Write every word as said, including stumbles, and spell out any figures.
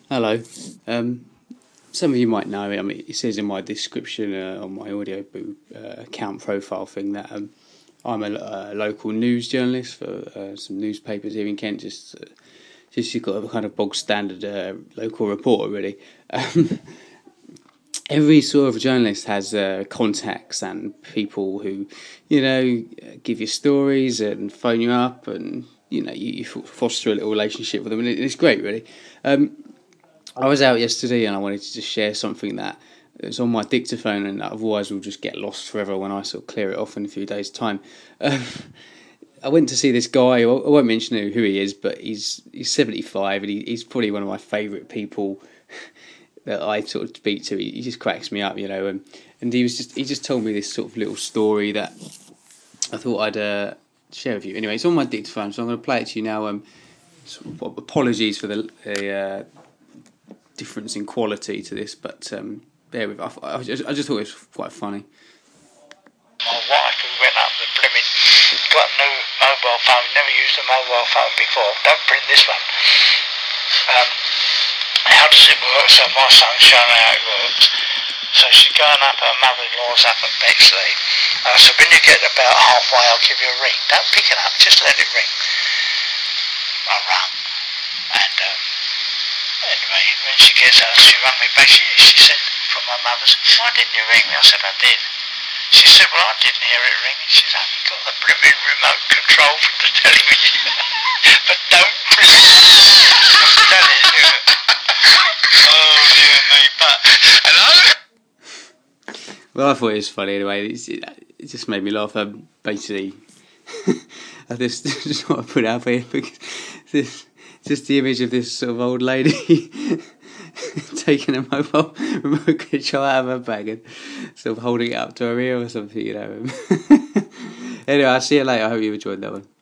Hello. Um, some of you might know. I mean, it says in my description uh, on my audio uh, account profile thing that um, I'm a, a local news journalist for uh, some newspapers here in Kent. Just, uh, just you've got a kind of bog standard uh, local reporter, really. Um, every sort of journalist has uh, contacts and people who, you know, give you stories and phone you up, and you know, you, you foster a little relationship with them, and it's great, really. Um, I was out yesterday and I wanted to just share something that is on my dictaphone and that otherwise will just get lost forever when I sort of clear it off in a few days' time. Um, I went to see this guy. I won't mention who he is, but he's he's seventy-five and he, he's probably one of my favourite people that I sort of speak to. He, he just cracks me up, you know. And, and he was just he just told me this sort of little story that I thought I'd uh, share with you. Anyway, it's on my dictaphone, so I'm going to play it to you now. Um, sort of apologies for the. the uh, difference in quality to this, but um, bear with. I, I, just, I just thought it was quite funny. My wife, who went up the blooming, got a new mobile phone, never used a mobile phone before. Don't print this one. Um, how does it work? So my son's showing her how it works. So she's going up, her mother-in-law's up at Bexley. Uh, so when you get about halfway, I'll give you a ring. Don't pick it up, just let it ring. I rung. And um, anyway, when she gets out, she rang me back. She, she said, from my mother's, why didn't you ring me? I said, I did. She said, well, I didn't hear it ring. She said, I've got the blooming remote control from the television. But don't press it. I'm telling you. Oh, dear me. But, hello? Well, I thought it was funny anyway. It's, it, it just made me laugh. Um, basically, I just, just want to put it out here because this, just the image of this sort of old lady taking a mobile remote control out of her bag and sort of holding it up to her ear or something, you know. Anyway, I'll see you later. I hope you enjoyed that one.